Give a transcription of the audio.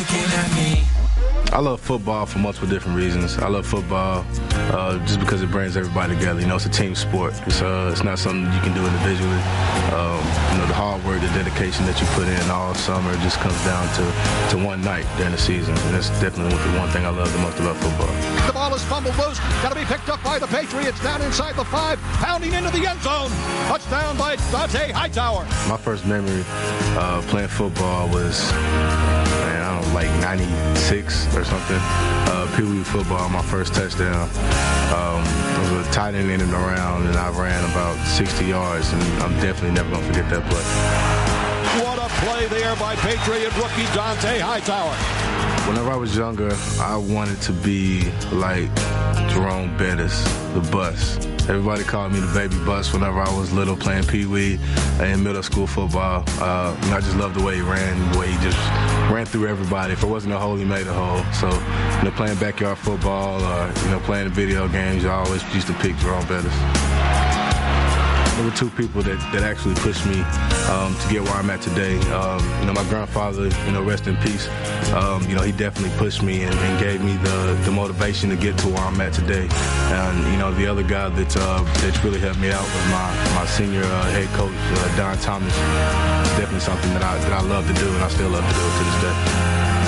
looking at me. I love football for multiple different reasons. I love football just because it brings everybody together. You know, it's a team sport. It's not something you can do individually. You know, the hard work, the dedication that you put in all summer just comes down to one night during the season. And that's definitely the one thing I love the most about football. The ball is fumbled loose. Got to be picked up by the Patriots down inside the 5, pounding into the end zone. Touchdown by Dont'a Hightower. My first memory playing football was, like 96 or something. Pee Wee football, my first touchdown. It was a tight end in and around, and I ran about 60 yards, and I'm definitely never going to forget that play. What a play there by Patriot rookie Dont'a Hightower. Whenever I was younger, I wanted to be like Jerome Bettis, the bus. Everybody called me the baby bus whenever I was little playing Pee Wee in middle school football. I just loved the way he ran, the way he just ran through everybody. If it wasn't a hole, he made a hole. So, you know, playing backyard football or, you know, playing the video games, I always used to pick Jerome Bettis. There were two people that actually pushed me to get where I'm at today. You know, my grandfather, you know, rest in peace. You know, he definitely pushed me and gave me the motivation to get to where I'm at today. And, you know, the other guy that really helped me out was my senior head coach, Don Thomas. It's definitely something that I love to do, and I still love to do it to this day.